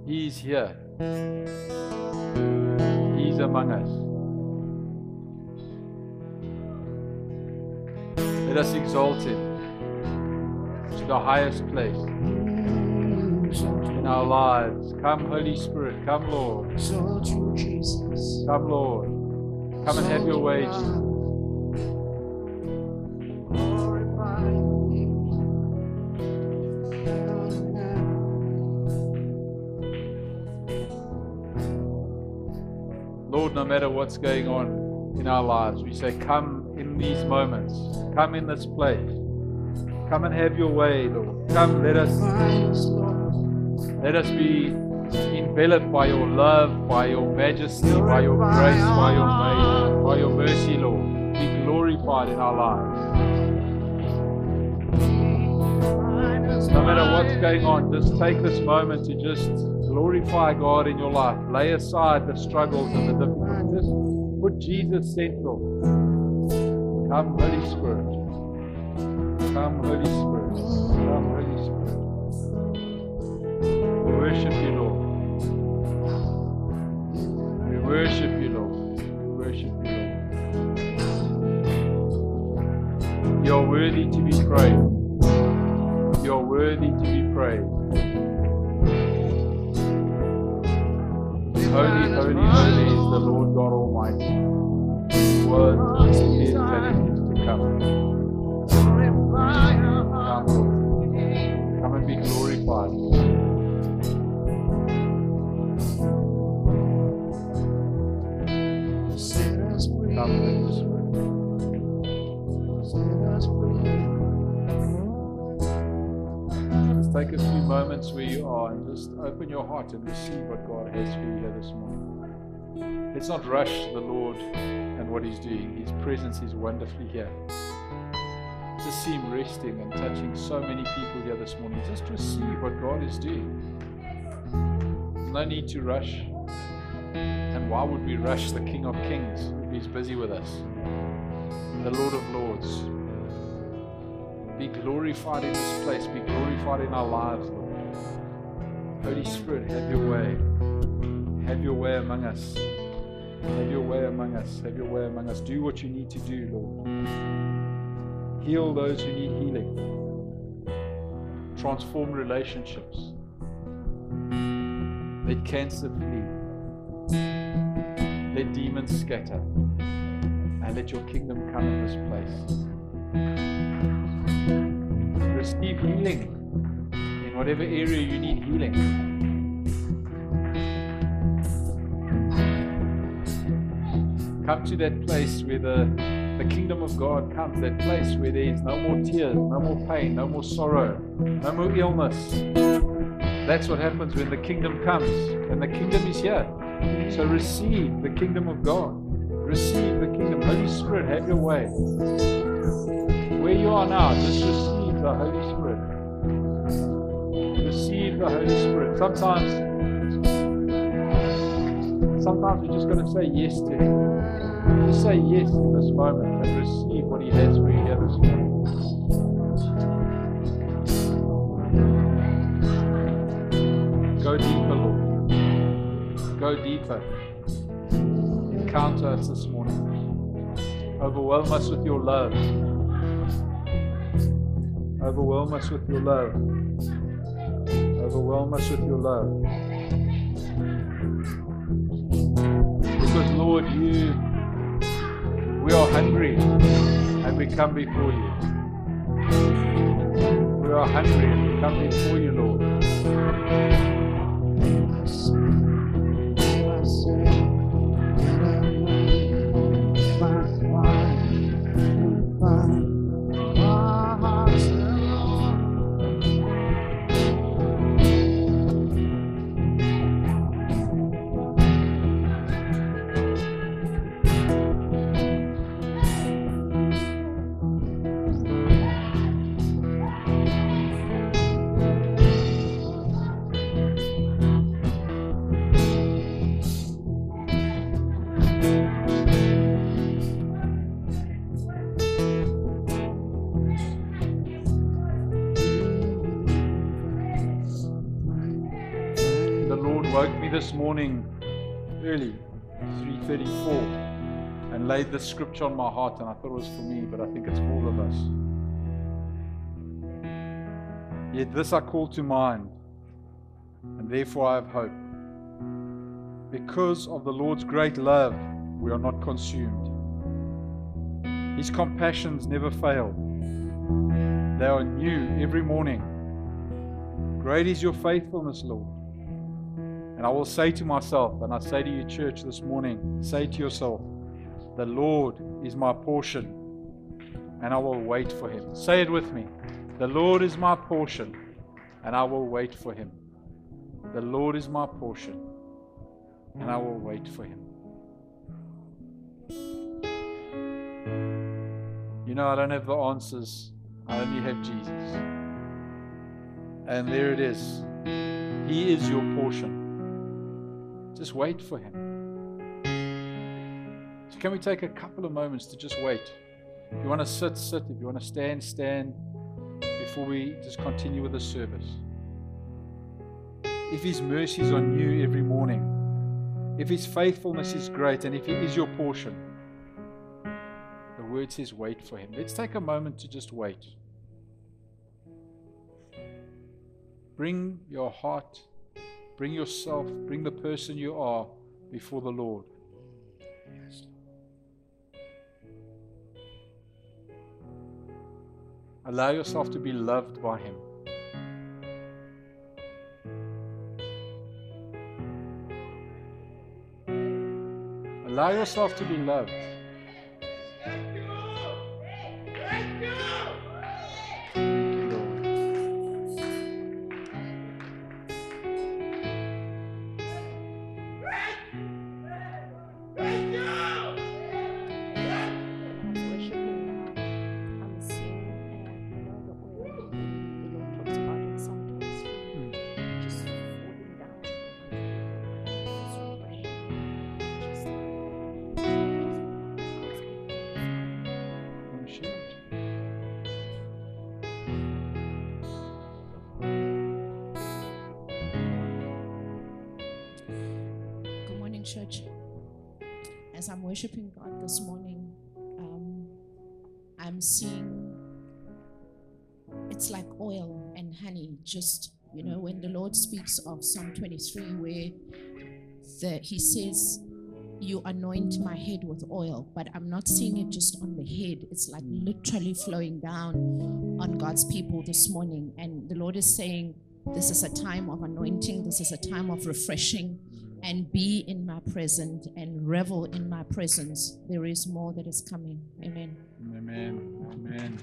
He's here. He's among us. Let us exalt Him to the highest place in our lives. Come, Holy Spirit. Come, Lord. Come, Lord. Come and have your way, Jesus. Lord, no matter what's going on in our lives, we say, come in these moments. Come in this place. Come and have your way, Lord. Come, let us be enveloped by your love, by your majesty, by your grace, by your mercy, Lord. Be glorified in our lives. No matter what's going on, just take this moment to just glorify God in your life. Lay aside the struggles and the difficulties. Just put Jesus central. Come, Holy Spirit. Come, Holy Spirit. Come, Holy Spirit. We worship you, Lord. We worship you, Lord. We worship you, Lord. You are worthy to be praised. You are worthy to be praised. Holy, holy, holy is the Lord God Almighty, who was, is, and is to come. Come and be glorified. Come, Holy Spirit. Just take a few moments where you are and just open your heart and receive what God has for you here this morning. Let's not rush the Lord and what He's doing. His presence is wonderfully here. Just see Him resting and touching so many people here this morning. Just receive what God is doing. There's no need to rush. And why would we rush the King of Kings if He's busy with us? The Lord of Lords. Be glorified in this place. Be glorified in our lives, Lord. Holy Spirit, have your way. Have your way among us. Have your way among us. Have your way among us. Do what you need to do, Lord. Heal those who need healing. Transform relationships. Let cancer flee. Let demons scatter. And let your kingdom come in this place. Receive healing in whatever area you need healing. Come to that place where the kingdom of God comes, that place where there is no more tears, no more pain, no more sorrow, no more illness. That's what happens when the kingdom comes, and the kingdom is here. So receive the kingdom of God. Receive the kingdom. Holy Spirit, have your way. Where you are now, just receive the Holy Spirit. Receive the Holy Spirit. Sometimes we're just going to say yes to Him. Just say yes in this moment and receive what He has for you here this morning. Go deeper, Lord. Go deeper. Encounter us this morning. Overwhelm us with your love. Overwhelm us with your love. Overwhelm us with your love. Because, Lord, we are hungry and we come before you. We are hungry and we come before you, Lord. Lord woke me this morning early, 3:34, and laid the scripture on my heart, and I thought it was for me, but I think it's for all of us. Yet this I call to mind, and therefore I have hope. Because of the Lord's great love, we are not consumed. His compassions never fail. They are new every morning. Great is your faithfulness, Lord. And I will say to myself, and I say to you, church, this morning, say to yourself, the Lord is my portion, and I will wait for him. Say it with me. The Lord is my portion, and I will wait for him. The Lord is my portion, and I will wait for him. You know, I don't have the answers. I only have Jesus. And there it is. He is your portion. Just wait for him. So can we take a couple of moments to just wait? If you want to sit, sit. If you want to stand, stand. Before we just continue with the service. If his mercies are new every morning, if his faithfulness is great, and if he is your portion, the word says wait for him. Let's take a moment to just wait. Bring your heart, bring yourself, bring the person you are before the Lord. Allow yourself to be loved by him. Allow yourself to be loved. Church, as I'm worshiping God this morning, I'm seeing it's like oil and honey. Just, you know, when the Lord speaks of Psalm 23, where he says, you anoint my head with oil, but I'm not seeing it just on the head. It's like literally flowing down on God's people this morning. And the Lord is saying, this is a time of anointing. This is a time of refreshing. And be in my presence and revel in my presence. There is more that is coming. Amen. Amen. Amen.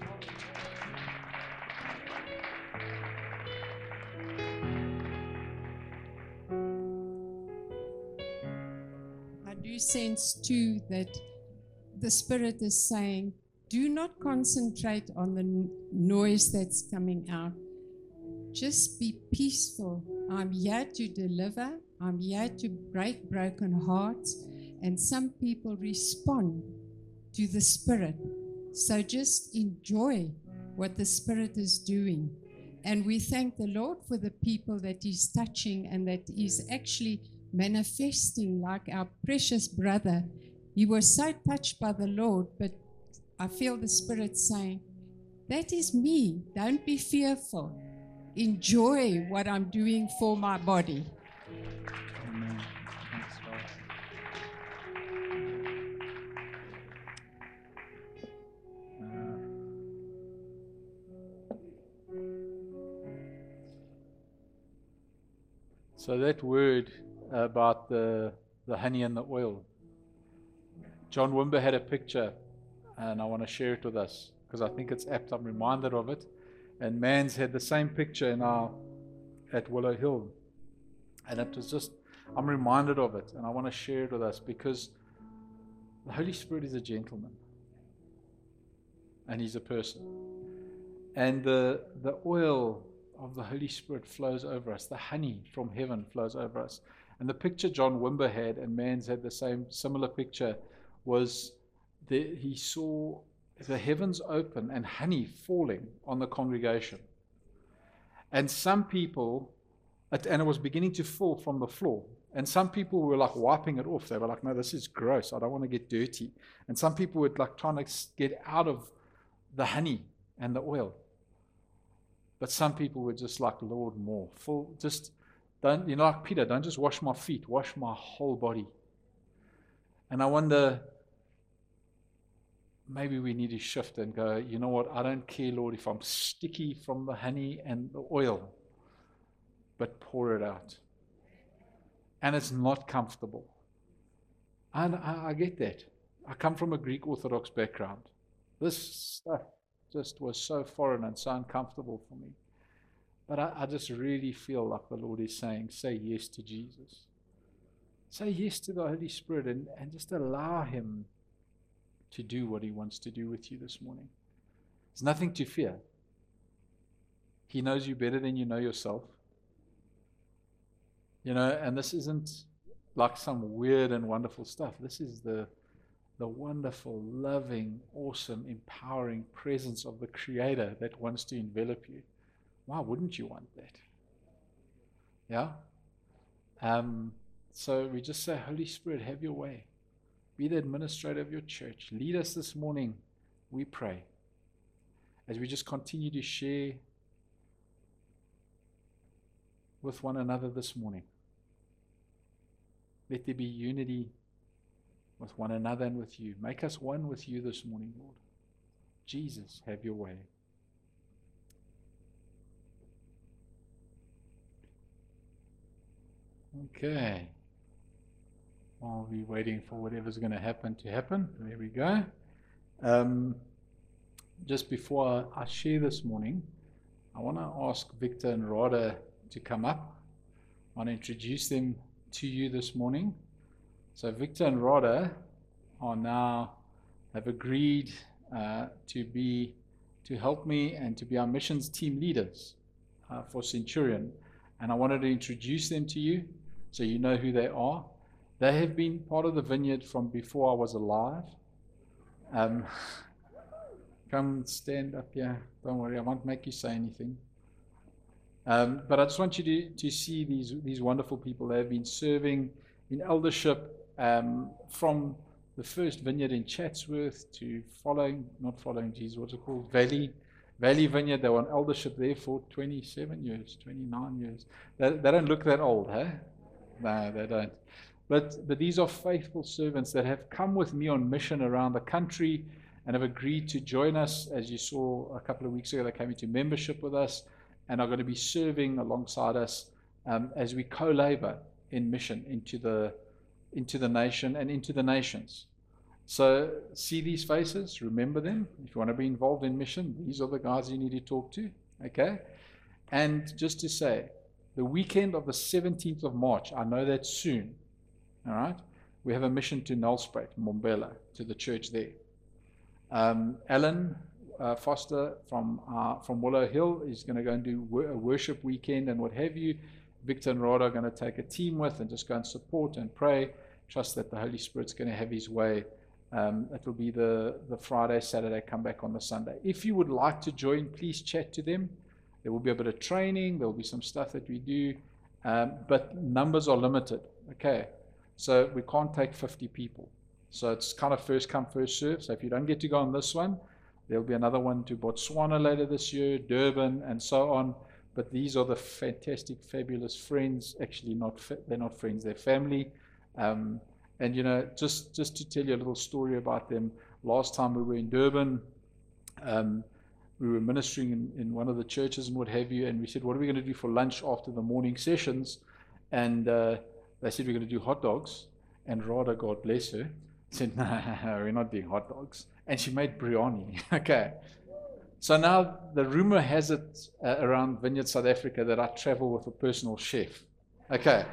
I do sense too that the Spirit is saying, do not concentrate on the noise that's coming out. Just be peaceful. I'm here to deliver. I'm here to break broken hearts, and some people respond to the Spirit. So just enjoy what the Spirit is doing. And we thank the Lord for the people that he's touching and that he's actually manifesting, like our precious brother. He was so touched by the Lord, but I feel the Spirit saying, that is me. Don't be fearful. Enjoy what I'm doing for my body. Amen. Thanks, Lord. So that word about the honey and the oil, John Wimber had a picture, and I want to share it with us because I think it's apt. I'm reminded of it. And Mans had the same picture at Willow Hill. And it was just, I'm reminded of it, and I want to share it with us because the Holy Spirit is a gentleman. And he's a person. And the oil of the Holy Spirit flows over us. The honey from heaven flows over us. And the picture John Wimber had, and Mans had the similar picture, was he saw the heavens open and honey falling on the congregation. And some people And it was beginning to fall from the floor. And some people were like wiping it off. They were like, no, this is gross. I don't want to get dirty. And some people were like trying to get out of the honey and the oil. But some people were just like, Lord, more. Full, just don't, like Peter, don't just wash my feet, wash my whole body. And I wonder, maybe we need to shift and go, you know what, I don't care, Lord, if I'm sticky from the honey and the oil, but pour it out. And it's not comfortable. And I get that. I come from a Greek Orthodox background. This stuff just was so foreign and so uncomfortable for me. But I just really feel like the Lord is saying, say yes to Jesus. Say yes to the Holy Spirit and just allow Him to do what He wants to do with you this morning. There's nothing to fear. He knows you better than you know yourself. And this isn't like some weird and wonderful stuff. This is the wonderful, loving, awesome, empowering presence of the Creator that wants to envelop you. Why wouldn't you want that? Yeah? So we just say, Holy Spirit, have your way. Be the administrator of your church. Lead us this morning, we pray. As we just continue to share with one another this morning. Let there be unity with one another and with you. Make us one with you this morning, Lord. Jesus, have your way. Okay. While we're waiting for whatever's going to happen, there we go. Just before I share this morning, I want to ask Victor and Rhoda to come up. I want to introduce them to you this morning. So Victor and Rhoda have agreed to help me and to be our missions team leaders for Centurion. And I wanted to introduce them to you so you know who they are. They have been part of the vineyard from before I was alive. Come stand up here. Don't worry, I won't make you say anything. But I just want you to see these wonderful people. They have been serving in eldership from the first vineyard in Chatsworth to not following Jesus, what's it called? Valley Vineyard. They were on eldership there for 27 years, 29 years. They don't look that old, huh? No, they don't. But these are faithful servants that have come with me on mission around the country and have agreed to join us. As you saw a couple of weeks ago, they came into membership with us and are going to be serving alongside us as we co-labor in mission into the nation and into the nations. So see these faces, remember them. If you want to be involved in mission, these are the guys you need to talk to. Okay? And just to say, the weekend of the 17th of March, I know that's soon. All right? We have a mission to Nelspruit, Mbombela, to the church there. Alan Foster from Willow Hill is going to go and do a worship weekend and what have you. Victor and Rhoda are going to take a team with and just go and support and pray. Trust that the Holy Spirit's going to have His way. It will be the Friday, Saturday, come back on the Sunday. If you would like to join, please chat to them. There will be a bit of training. There will be some stuff that we do. But numbers are limited. Okay. So we can't take 50 people. So it's kind of first come, first serve. So if you don't get to go on this one, there'll be another one to Botswana later this year, Durban, and so on. But these are the fantastic, fabulous friends. Actually, they're not friends, they're family. And, just to tell you a little story about them, last time we were in Durban, we were ministering in one of the churches and what have you, and we said, what are we going to do for lunch after the morning sessions? And they said, we're going to do hot dogs. And Rhoda, God bless her, said, no, we're not doing hot dogs. And she made biryani. Okay. So now the rumor has it around Vineyard South Africa that I travel with a personal chef. Okay.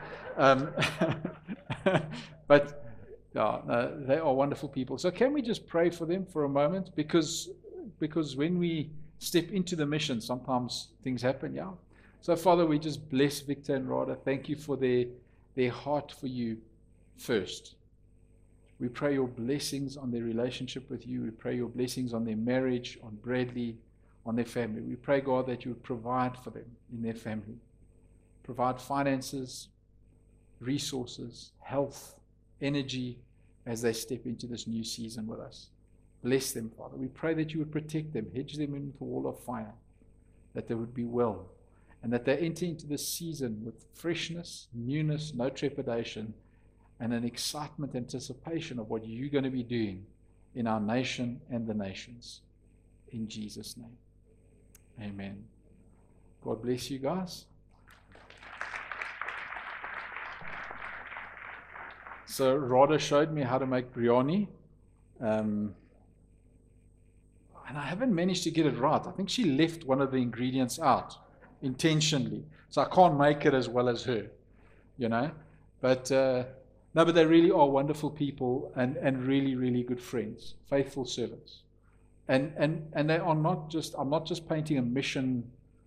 But they are wonderful people. So can we just pray for them for a moment? Because when we step into the mission, sometimes things happen, yeah? So Father, we just bless Victor and Rhoda. Thank you for their heart for you first. We pray your blessings on their relationship with you. We pray your blessings on their marriage, on Bradley, on their family. We pray, God, that you would provide for them in their family. provide finances, resources, health, energy as they step into this new season with us. Bless them, Father. We pray that you would protect them, hedge them in the wall of fire, that they would be well, and that they enter into this season with freshness, newness, no trepidation, and an excitement, anticipation of what you're going to be doing in our nation and the nations. In Jesus' name. Amen. God bless you guys. So Rhoda showed me how to make biryani. And I haven't managed to get it right. I think she left one of the ingredients out intentionally. So I can't make it as well as her, you know. But no, but they really are wonderful people and really, really good friends, faithful servants. And they are not just, I'm not just painting a mission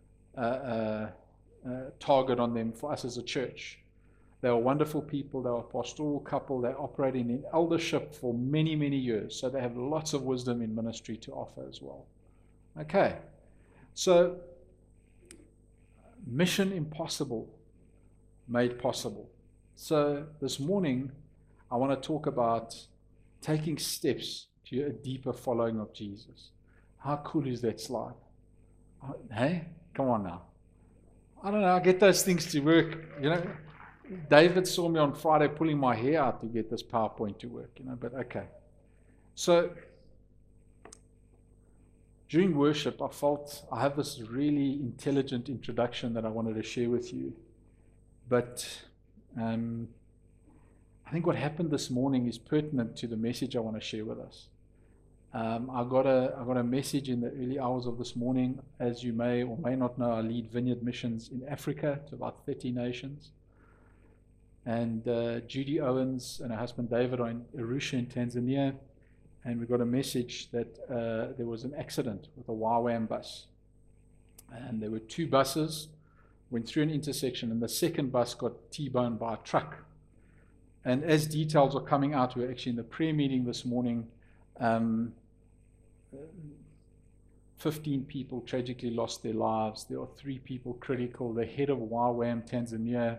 target on them for us as a church. They are wonderful people. They are a pastoral couple. They're operating in eldership for many, many years. So they have lots of wisdom in ministry to offer as well. Okay. So, mission impossible made possible. So this morning, I want to talk about taking steps to a deeper following of Jesus. How cool is that slide? Hey, come on now. I don't know, I get those things to work, you know. David saw me on Friday pulling my hair out to get this PowerPoint to work, you know, but okay. So, during worship, I felt I have this really intelligent introduction that I wanted to share with you. But I think what happened this morning is pertinent to the message I want to share with us. I got a message in the early hours of this morning. As you may or may not know, I lead Vineyard Missions in Africa to about 30 nations. And Judy Owens and her husband David are in Arusha in Tanzania. And we got a message that there was an accident with a YWAM bus. And there were two buses, went through an intersection, and the second bus got T-boned by a truck. And as details are coming out, we were actually in the prayer meeting this morning. 15 people tragically lost their lives. There are 3 people critical. The head of YWAM Tanzania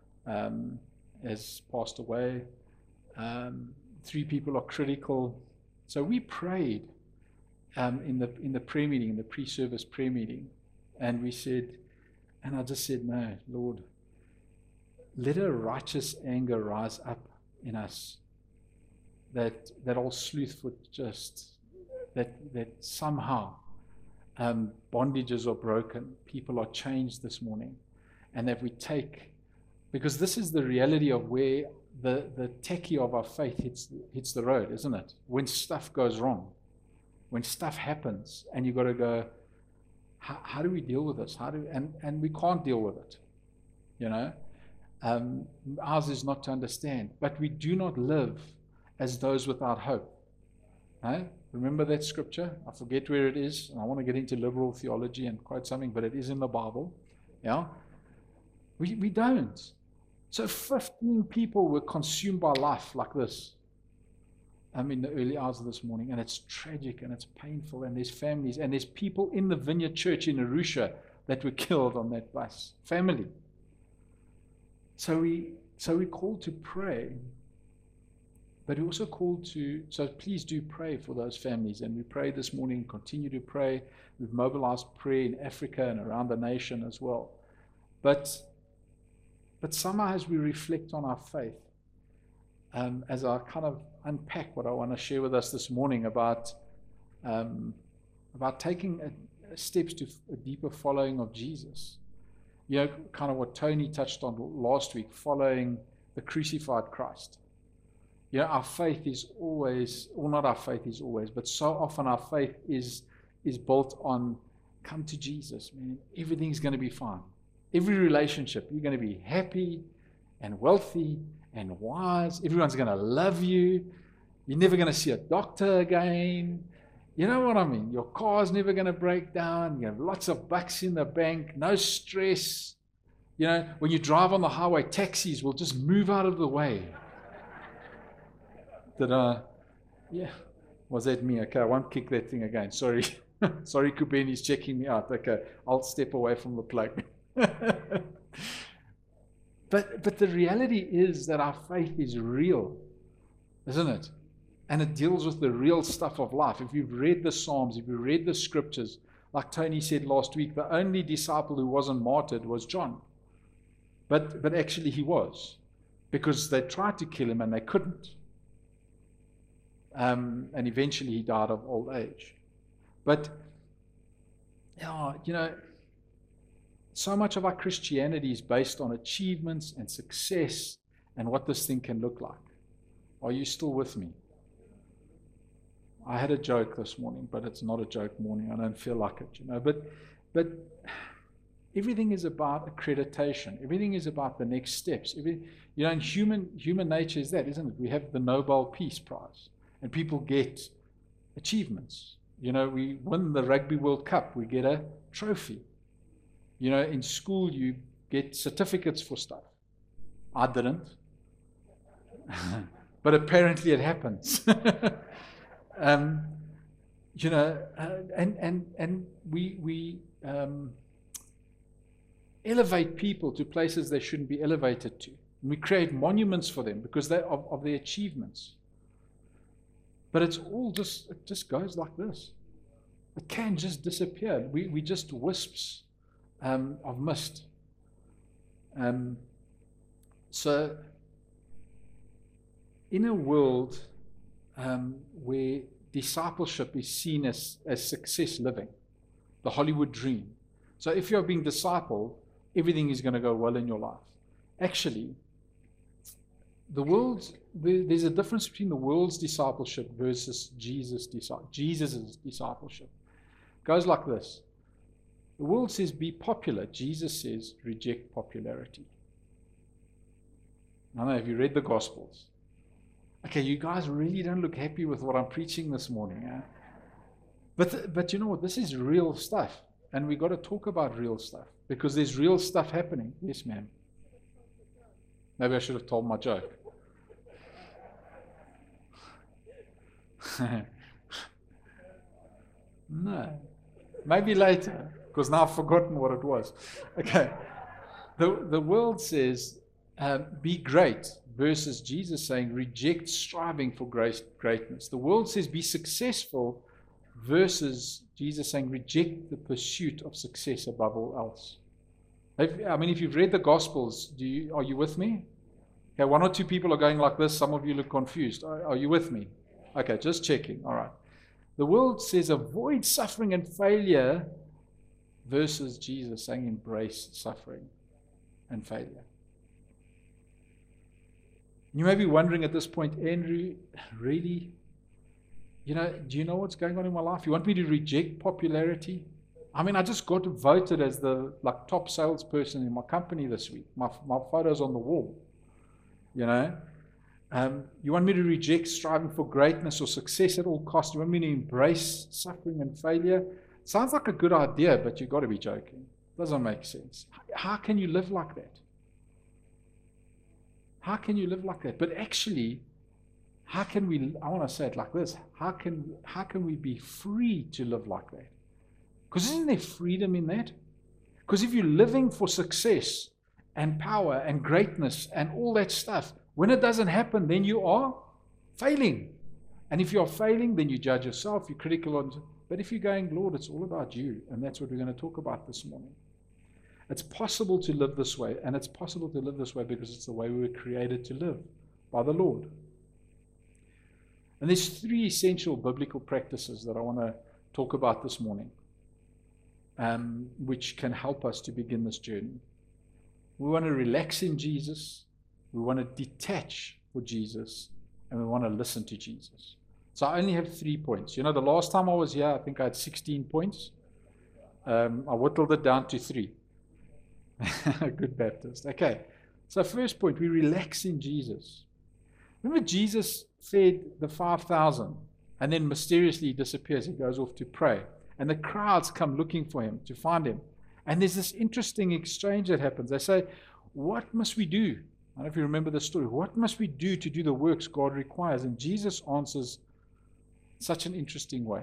has passed away. 3 people are critical. So we prayed in the prayer meeting, in the pre-service prayer meeting, and we said, and I just said, no, Lord, let a righteous anger rise up in us. That old sleuthfoot just, that somehow bondages are broken, people are changed this morning, and that we take, because this is the reality of where the techie of our faith hits the road, isn't it? When stuff goes wrong, when stuff happens, and you've got to go, how do we deal with this? And we can't deal with it, you know. Ours is not to understand, but we do not live as those without hope. No? Remember that scripture? I forget where it is, and I want to get into liberal theology and quote something, but it is in the Bible. Yeah, we don't. So 15 people were consumed by life like this. In the early hours of this morning, and it's tragic and it's painful, and there's families, and there's people in the Vineyard Church in Arusha that were killed on that bus. Family. So we called to pray, but we also called to, so please do pray for those families. And we prayed this morning, continue to pray. We've mobilized prayer in Africa and around the nation as well. But somehow as we reflect on our faith, as I kind of unpack what I want to share with us this morning about taking steps to a deeper following of Jesus. You know, kind of what Tony touched on last week, following the crucified Christ. You know, our faith is always, or not our faith is always, but so often our faith is built on, come to Jesus, man, everything's going to be fine. Every relationship, you're going to be happy and wealthy and wise. Everyone's going to love you. You're never going to see a doctor again. You know what I mean? Your car's never going to break down. You have lots of bucks in the bank. No stress. You know, when you drive on the highway, taxis will just move out of the way. Yeah. Was that me? Okay, I won't kick that thing again. Sorry. Sorry, Kubeni's checking me out. Okay, I'll step away from the plug. But the reality is that our faith is real, isn't it? And it deals with the real stuff of life. If you've read the Psalms, if you've read the scriptures, like Tony said last week, the only disciple who wasn't martyred was John. But actually he was, because they tried to kill him and they couldn't. And eventually he died of old age. But, so much of our Christianity is based on achievements and success and what this thing can look like. Are you still with me? I had a joke this morning, but it's not a joke morning. I don't feel like it, But everything is about accreditation. Everything is about the next steps. And human nature is that, isn't it? We have the Nobel Peace Prize, and people get achievements. We win the Rugby World Cup, we get a trophy. In school you get certificates for stuff. I didn't. But apparently it happens. And we elevate people to places they shouldn't be elevated to. And we create monuments for them because of their achievements. But it just goes like this. It can just disappear. We just wisps of mist. So in a world where discipleship is seen as success living, the Hollywood dream. So if you're being discipled, everything is going to go well in your life. Actually, there's a difference between the world's discipleship versus Jesus' discipleship. It goes like this. The world says be popular. Jesus says reject popularity. I don't know, have you read the Gospels? Okay, you guys really don't look happy with what I'm preaching this morning. Eh? But you know what? This is real stuff. And we've got to talk about real stuff. Because there's real stuff happening. Yes, ma'am. Maybe I should have told my joke. No. Maybe later. Because now I've forgotten what it was. Okay. The world says, be great, versus Jesus saying, reject striving for greatness. The world says, be successful, versus Jesus saying, reject the pursuit of success above all else. If you've read the Gospels, are you with me? Okay, one or two people are going like this. Some of you look confused. Are you with me? Okay, just checking. All right. The world says, avoid suffering and failure, versus Jesus saying, embrace suffering and failure. You may be wondering at this point, Andrew, really? Do you know what's going on in my life? You want me to reject popularity? I just got voted as the top salesperson in my company this week. My photo's on the wall. You want me to reject striving for greatness or success at all costs? You want me to embrace suffering and failure? Sounds like a good idea, but you've got to be joking. Doesn't make sense. How can you live like that? How can you live like that? But actually, I want to say it like this, how can we be free to live like that? Because isn't there freedom in that? Because if you're living for success and power and greatness and all that stuff, when it doesn't happen, then you are failing. And if you're failing, then you judge yourself, you're critical. But if you're going, Lord, it's all about you, and that's what we're going to talk about this morning. It's possible to live this way, and it's possible to live this way because it's the way we were created to live, by the Lord. And there's 3 essential biblical practices that I want to talk about this morning, which can help us to begin this journey. We want to relax in Jesus, we want to detach for Jesus, and we want to listen to Jesus. So I only have 3 points. The last time I was here, I think I had 16 points. I whittled it down to 3. Good Baptist. Okay. So first point, we relax in Jesus. Remember Jesus fed the 5,000 and then mysteriously he disappears. He goes off to pray. And the crowds come looking for him, to find him. And there's this interesting exchange that happens. They say, what must we do? I don't know if you remember the story. What must we do to do the works God requires? And Jesus answers such an interesting way.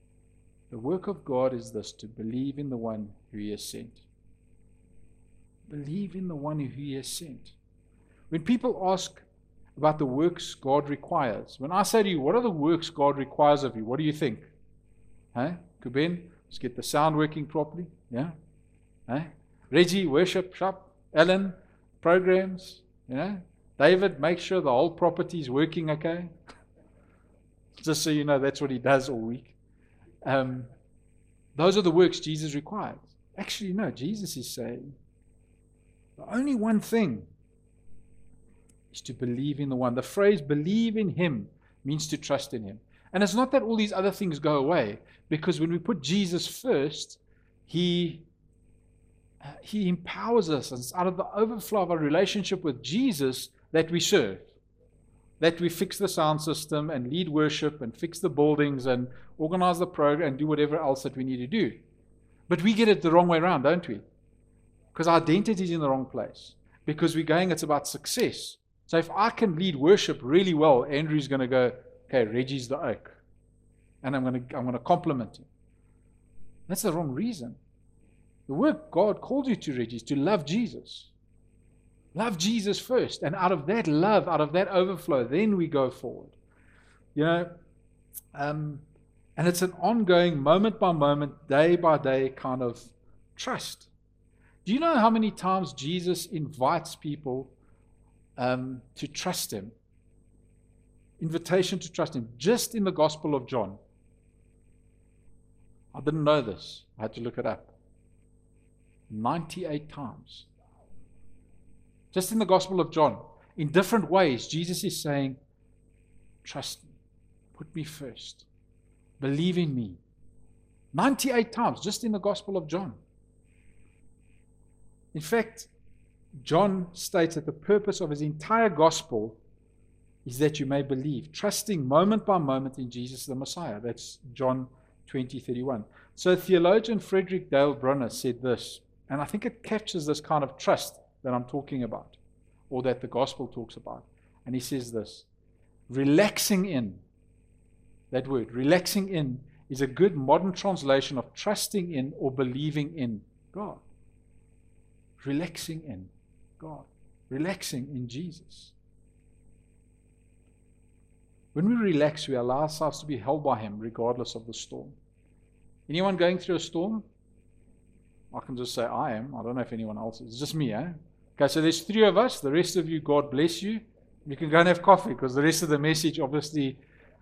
The work of God is this, to believe in the one who he has sent. Believe in the one who He has sent. When people ask about the works God requires, when I say to you, what are the works God requires of you? What do you think? Hey, Kuben, let's get the sound working properly. Yeah? Hey? Reggie, worship, shop. Ellen, programs. You know? David, make sure the whole property is working okay. Just so you know, that's what he does all week. Those are the works Jesus requires. Actually, no, Jesus is saying the only one thing is to believe in the one. The phrase believe in Him means to trust in Him. And it's not that all these other things go away, because when we put Jesus first, He empowers us, and it's out of the overflow of our relationship with Jesus that we serve. That we fix the sound system and lead worship and fix the buildings and organize the program and do whatever else that we need to do. But we get it the wrong way around, don't we? Because our identity is in the wrong place. Because we're going, it's about success. So if I can lead worship really well, Andrew's going to go, okay, Reggie's the oak. And I'm going to compliment him. That's the wrong reason. The work God called you to, Reggie, is to love Jesus. Love Jesus first. And out of that love, out of that overflow, then we go forward. You know, and it's an ongoing, moment by moment, day by day kind of trust. Do you know how many times Jesus invites people to trust Him? Invitation to trust Him. Just in the Gospel of John. I didn't know this. I had to look it up. 98 times. Just in the Gospel of John. In different ways, Jesus is saying, trust me. Put me first. Believe in me. 98 times, just in the Gospel of John. In fact, John states that the purpose of his entire Gospel is that you may believe, trusting moment by moment in Jesus the Messiah. That's John 20:31. So theologian Frederick Dale Brunner said this, and I think it captures this kind of trust that I'm talking about, or that the Gospel talks about. And he says this, relaxing in, that word, relaxing in, is a good modern translation of trusting in or believing in God. Relaxing in God. Relaxing in Jesus. When we relax, we allow ourselves to be held by Him regardless of the storm. Anyone going through a storm? I can just say I am. I don't know if anyone else is. It's just me, eh? Okay, so there's 3 of us. The rest of you, God bless you. You can go and have coffee, because the rest of the message, obviously...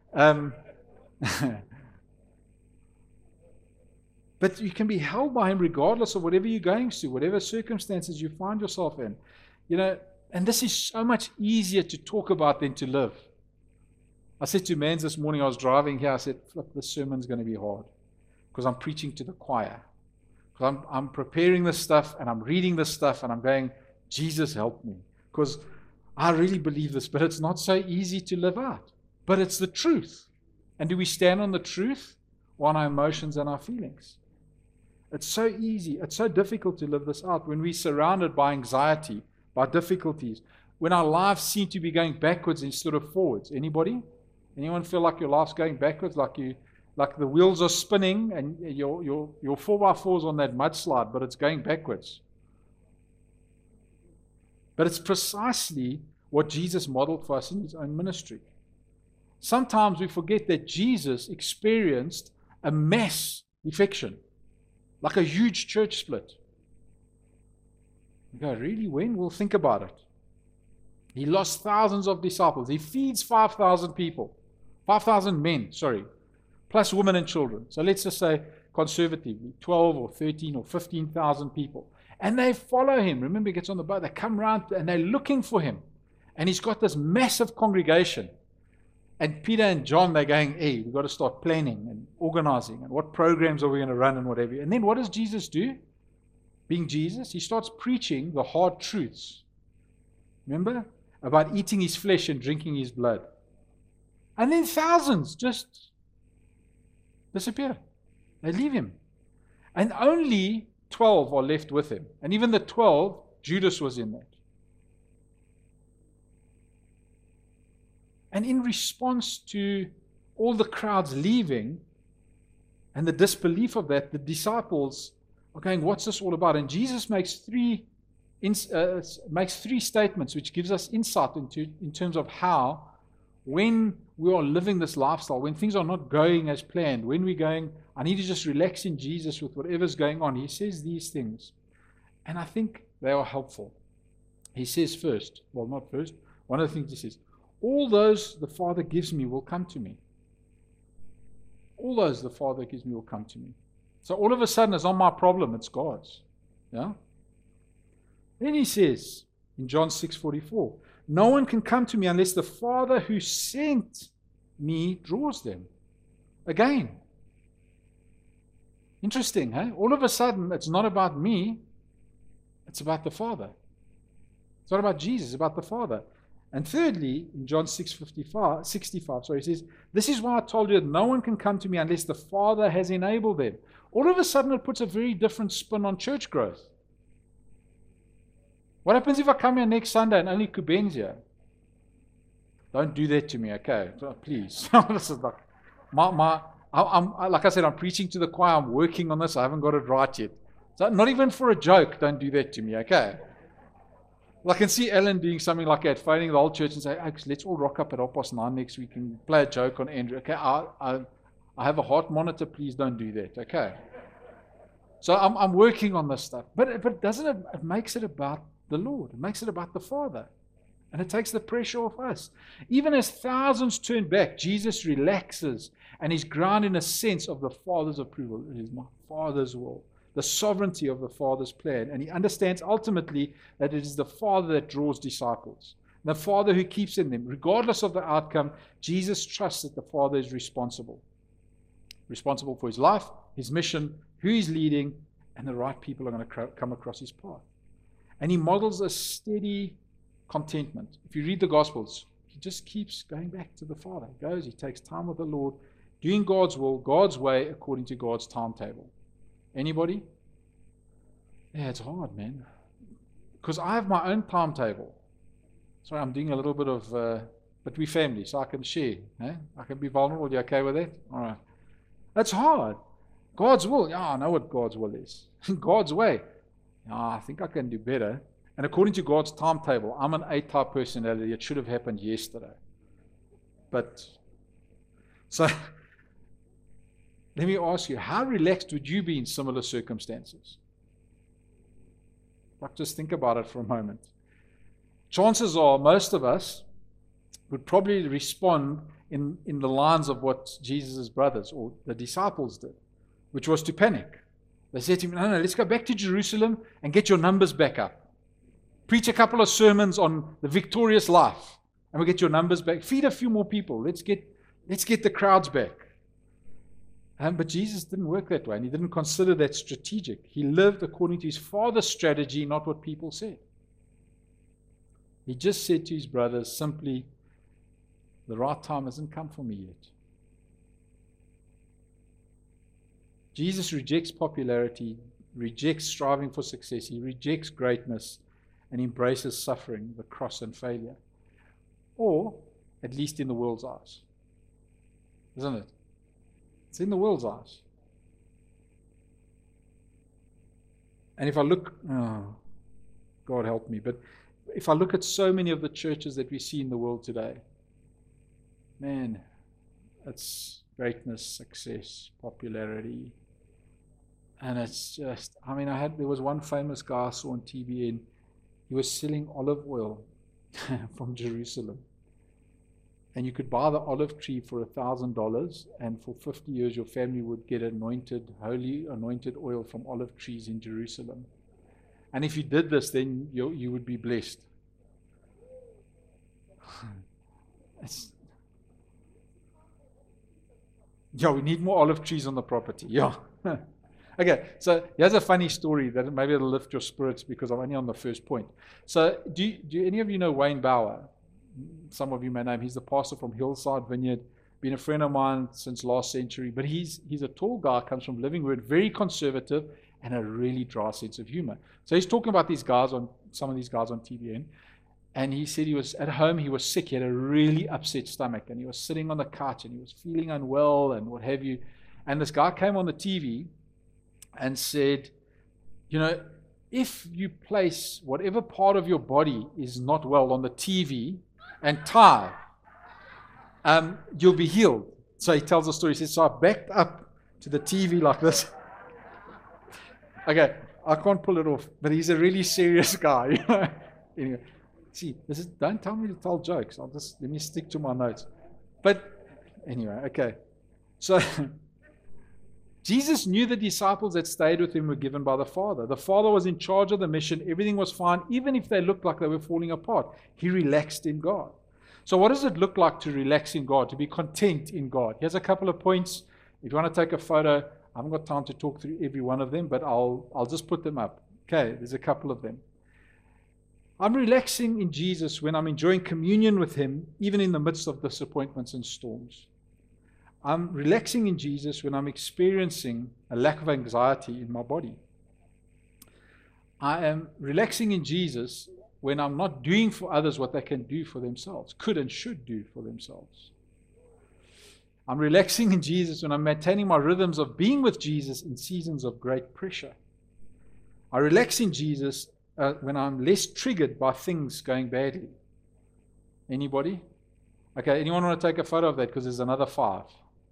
But you can be held by Him regardless of whatever you're going through, whatever circumstances you find yourself in. You know, and this is so much easier to talk about than to live. I said to Mans this morning, I was driving here, I said, look, this sermon's going to be hard, because I'm preaching to the choir. Because I'm preparing this stuff, and I'm reading this stuff, and I'm going, Jesus, help me. Because I really believe this, but it's not so easy to live out. But it's the truth. And do we stand on the truth or on our emotions and our feelings? It's so easy. It's so difficult to live this out when we're surrounded by anxiety, by difficulties, when our lives seem to be going backwards instead of forwards. Anybody? Anyone feel like your life's going backwards, like the wheels are spinning and your 4x4's on that mudslide, but it's going backwards? But it's precisely what Jesus modeled for us in His own ministry. Sometimes we forget that Jesus experienced a mass defection, like a huge church split. You go, really? When? We'll think about it. He lost thousands of disciples. He feeds 5,000 people. 5,000 men, plus women and children. So let's just say conservatively, 12 or 13 or 15,000 people. And they follow Him. Remember, He gets on the boat. They come around and they're looking for Him. And He's got this massive congregation. And Peter and John, they're going, hey, we've got to start planning and organizing. And what programs are we going to run and whatever. And then what does Jesus do? Being Jesus, He starts preaching the hard truths. Remember? About eating His flesh and drinking His blood. And then thousands just disappear. They leave Him. And only 12 are left with Him. And even the 12, Judas was in that. And in response to all the crowds leaving and the disbelief of that, the disciples are going, what's this all about? And Jesus makes 3 makes three statements which gives us insight in terms of how, when we are living this lifestyle, when things are not going as planned, when we're going, I need to just relax in Jesus with whatever's going on. He says these things, and I think they are helpful. He says first, well, not first, one of the things he says, all those the Father gives me will come to me. All those the Father gives me will come to me. So all of a sudden, it's not my problem, it's God's. Yeah? Then he says in John 6:44, no one can come to me unless the Father who sent me draws them. Again. Interesting, huh? All of a sudden, it's not about me, it's about the Father. It's not about Jesus, it's about the Father. And thirdly, in John 6:65, he says, this is why I told you that no one can come to me unless the Father has enabled them. All of a sudden, it puts a very different spin on church growth. What happens if I come here next Sunday and only Kuben's here? Don't do that to me, okay? Please. This is like, like I said, I'm preaching to the choir. I'm working on this. I haven't got it right yet. So not even for a joke, don't do that to me, okay? Well, I can see Ellen doing something like that, phoning the whole church and say, oh, let's all rock up at 9:30 next week and play a joke on Andrew. Okay, I have a heart monitor. Please don't do that, okay? So I'm working on this stuff. But doesn't it makes it about the Lord. It makes it about the Father. And it takes the pressure off us. Even as thousands turn back, Jesus relaxes and is grounded in a sense of the Father's approval. It is my Father's will. The sovereignty of the Father's plan. And he understands ultimately that it is the Father that draws disciples. The Father who keeps in them. Regardless of the outcome, Jesus trusts that the Father is responsible. Responsible for his life, his mission, who he's leading, and the right people are going to come across his path. And he models a steady contentment. If you read the Gospels, he just keeps going back to the Father. He takes time with the Lord, doing God's will, God's way, according to God's timetable. Anybody? Yeah, it's hard, man. Because I have my own timetable. Sorry, I'm doing a little bit of, but we're family, so I can share. Eh? I can be vulnerable. You okay with that? All right. That's hard. God's will. Yeah, I know what God's will is. God's way. I think I can do better. And according to God's timetable, I'm an A-type personality. It should have happened yesterday. But, so, let me ask you, how relaxed would you be in similar circumstances? Like, just think about it for a moment. Chances are most of us would probably respond in the lines of what Jesus' brothers or the disciples did, which was to panic. They said to him, no, let's go back to Jerusalem and get your numbers back up. Preach a couple of sermons on the victorious life, and we'll get your numbers back. Feed a few more people. Let's get the crowds back. But Jesus didn't work that way, and he didn't consider that strategic. He lived according to his Father's strategy, not what people said. He just said to his brothers simply, the right time hasn't come for me yet. Jesus rejects popularity, rejects striving for success. He rejects greatness and embraces suffering, the cross, and failure. Or, at least in the world's eyes. Isn't it? It's in the world's eyes. And if I look, God help me, but if I look at so many of the churches that we see in the world today, man, it's greatness, success, popularity. And it's just, there was one famous guy I saw on TV, and he was selling olive oil from Jerusalem. And you could buy the olive tree for $1,000, and for 50 years your family would get holy anointed oil from olive trees in Jerusalem. And if you did this, then you would be blessed. We need more olive trees on the property. Yeah. Okay, so here's a funny story that maybe it'll lift your spirits because I'm only on the first point. So do any of you know Wayne Bauer? Some of you may know him. He's the pastor from Hillside Vineyard, been a friend of mine since last century, but he's a tall guy, comes from Living Word, very conservative, and a really dry sense of humor. So he's talking about some of these guys on TVN, and he said he was at home, he was sick, he had a really upset stomach, and he was sitting on the couch, and he was feeling unwell, and what have you. And this guy came on the TV and said, if you place whatever part of your body is not well on the TV and tie, you'll be healed. So he tells a story. He says, so I backed up to the TV like this. Okay, I can't pull it off, but he's a really serious guy. Anyway, see, don't tell me to tell jokes. Let me stick to my notes. But anyway, okay. So Jesus knew the disciples that stayed with him were given by the Father. The Father was in charge of the mission. Everything was fine, even if they looked like they were falling apart. He relaxed in God. So what does it look like to relax in God, to be content in God? Here's a couple of points. If you want to take a photo, I haven't got time to talk through every one of them, but I'll just put them up. Okay, there's a couple of them. I'm relaxing in Jesus when I'm enjoying communion with him, even in the midst of disappointments and storms. I'm relaxing in Jesus when I'm experiencing a lack of anxiety in my body. I am relaxing in Jesus when I'm not doing for others what they can do for themselves, could and should do for themselves. I'm relaxing in Jesus when I'm maintaining my rhythms of being with Jesus in seasons of great pressure. I relax in Jesus when I'm less triggered by things going badly. Anybody? Okay, anyone want to take a photo of that? Because there's another 5.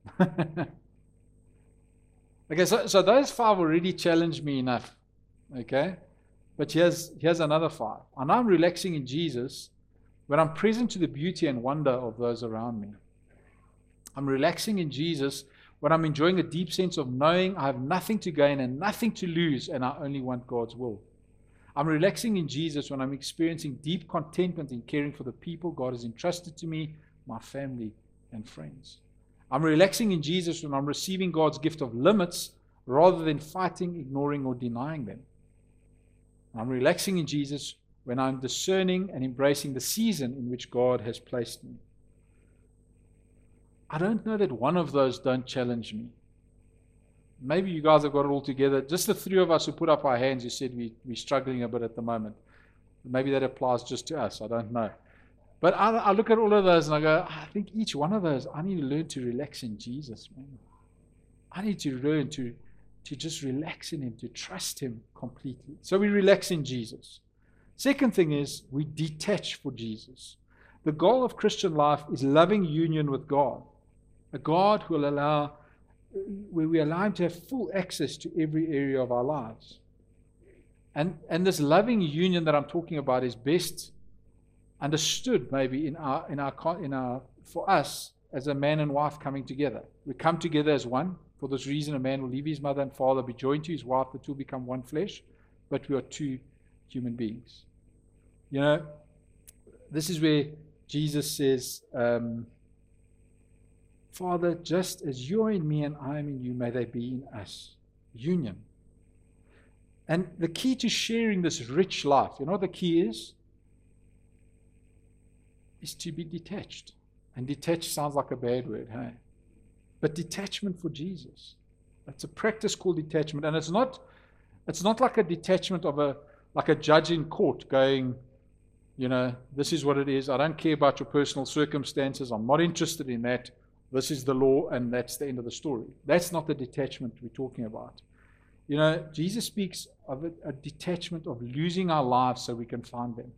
Okay, so those 5 already challenged me enough. Okay? But here's another 5. And I'm relaxing in Jesus when I'm present to the beauty and wonder of those around me. I'm relaxing in Jesus when I'm enjoying a deep sense of knowing I have nothing to gain and nothing to lose, and I only want God's will. I'm relaxing in Jesus when I'm experiencing deep contentment in caring for the people God has entrusted to me, my family and friends. I'm relaxing in Jesus when I'm receiving God's gift of limits rather than fighting, ignoring, or denying them. I'm relaxing in Jesus when I'm discerning and embracing the season in which God has placed me. I don't know that one of those don't challenge me. Maybe you guys have got it all together. Just the 3 of us who put up our hands, you said we're struggling a bit at the moment. Maybe that applies just to us. I don't know. But I look at all of those and I go, I think each one of those, I need to learn to relax in Jesus, man. I need to learn to just relax in him, to trust him completely. So we relax in Jesus. Second thing is we detach for Jesus. The goal of Christian life is loving union with God. A God who will where we allow him to have full access to every area of our lives. And this loving union that I'm talking about is best understood maybe for us as a man and wife coming together. We come together as one. For this reason, a man will leave his mother and father, be joined to his wife, the two become one flesh, but we are 2 human beings. You know, this is where Jesus says, Father, just as you're in me and I am in you, may they be in us. Union. And the key to sharing this rich life, you know what the key is? Is to be detached. And detached sounds like a bad word, hey? But detachment for Jesus. It's a practice called detachment. And it's not like a detachment of like a judge in court going, you know, this is what it is. I don't care about your personal circumstances. I'm not interested in that. This is the law, and that's the end of the story. That's not the detachment we're talking about. You know, Jesus speaks of a detachment of losing our lives so we can find them.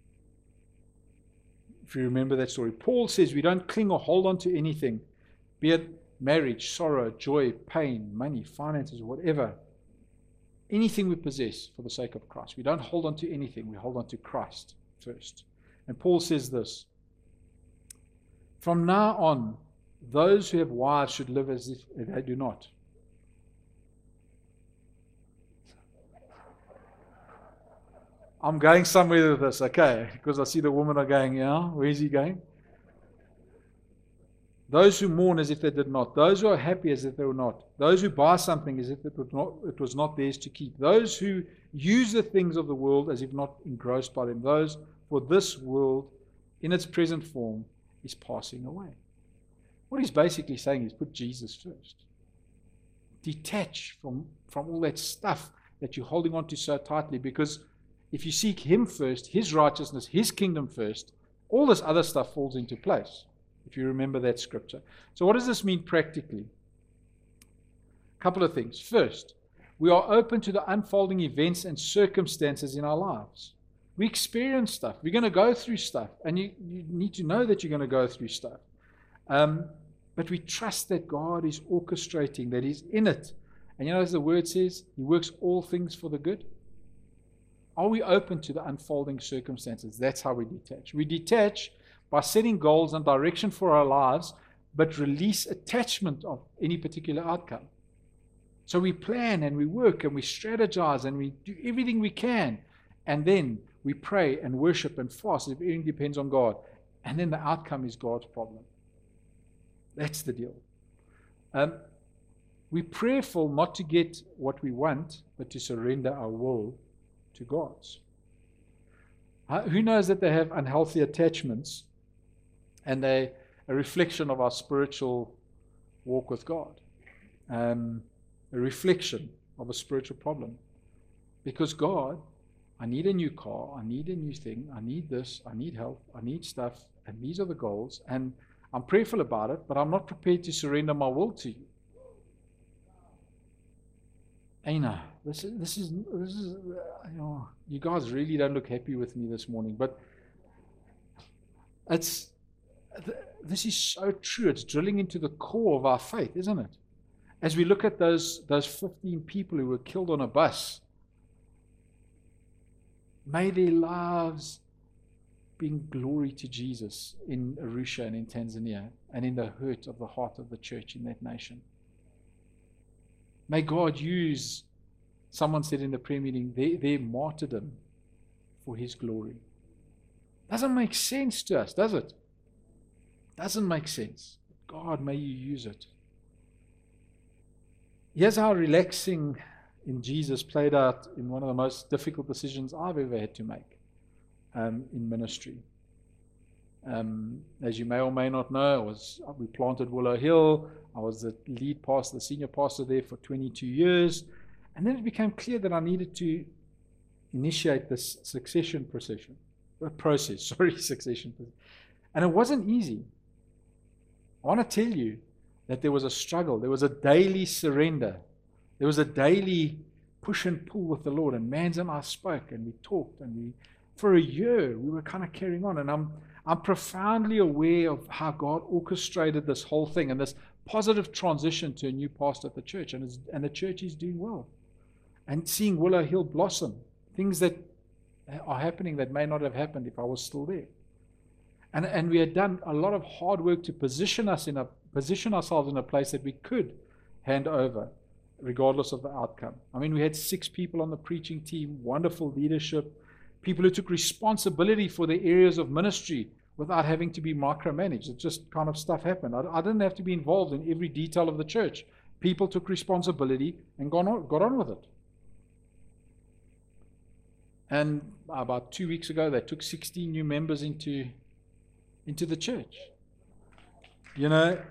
If you remember that story, Paul says we don't cling or hold on to anything, be it marriage, sorrow, joy, pain, money, finances, whatever. Anything we possess for the sake of Christ. We don't hold on to anything. We hold on to Christ first. And Paul says this, from now on, those who have wives should live as if they do not. I'm going somewhere with this, okay, because I see the women are going, yeah, where is he going? Those who mourn as if they did not. Those who are happy as if they were not. Those who buy something as if it was not theirs to keep. Those who use the things of the world as if not engrossed by them. Those for this world in its present form is passing away. What he's basically saying is put Jesus first. Detach from all that stuff that you're holding on to so tightly, because if you seek him first, his righteousness, his kingdom first, all this other stuff falls into place, if you remember that scripture. So what does this mean practically? A couple of things. First, We are open to the unfolding events and circumstances in our lives. We experience stuff. We're going to go through stuff. And you need to know that you're going to go through stuff. But we trust that God is orchestrating, that He's in it. And you know, as the word says, He works all things for the good. Are we open to the unfolding circumstances? That's how we detach. We detach by setting goals and direction for our lives, but release attachment of any particular outcome. So we plan and we work and we strategize and we do everything we can. And then we pray and worship and fast if everything depends on God. And then the outcome is God's problem. That's the deal. We're prayerful not to get what we want, but to surrender our will to God's. Who knows that they have unhealthy attachments and they're a reflection of our spiritual walk with God? A reflection of a spiritual problem. Because God, I need a new car, I need a new thing, I need this, I need help, I need stuff, and these are the goals, and I'm prayerful about it, but I'm not prepared to surrender my will to you. And you know, this is you know, you guys really don't look happy with me this morning, but this is so true. It's drilling into the core of our faith, isn't it? As we look at those 15 people who were killed on a bus, may their lives bring glory to Jesus in Arusha and in Tanzania and in the hurt of the heart of the church in that nation. May God use, someone said in the prayer meeting, their martyrdom for His glory. Doesn't make sense to us, does it? Doesn't make sense. God, may you use it. Here's how relaxing in Jesus played out in one of the most difficult decisions I've ever had to make in ministry. As you may or may not know, we planted Willow Hill. I was the lead pastor, the senior pastor there for 22 years. And then it became clear that I needed to initiate this succession process. And it wasn't easy. I want to tell you that there was a struggle. There was a daily surrender. There was a daily push and pull with the Lord. And Mans and I spoke and we talked. And for a year, we were kind of carrying on. And I'm profoundly aware of how God orchestrated this whole thing and this positive transition to a new pastor at the church. And the church is doing well. And seeing Willow Hill blossom. Things that are happening that may not have happened if I was still there. And we had done a lot of hard work to position ourselves in a place that we could hand over, regardless of the outcome. I mean, we had 6 people on the preaching team, wonderful leadership, people who took responsibility for their areas of ministry without having to be micromanaged. It just kind of stuff happened. I didn't have to be involved in every detail of the church. People took responsibility and got on with it. And about 2 weeks ago, they took 16 new members into the church. You know,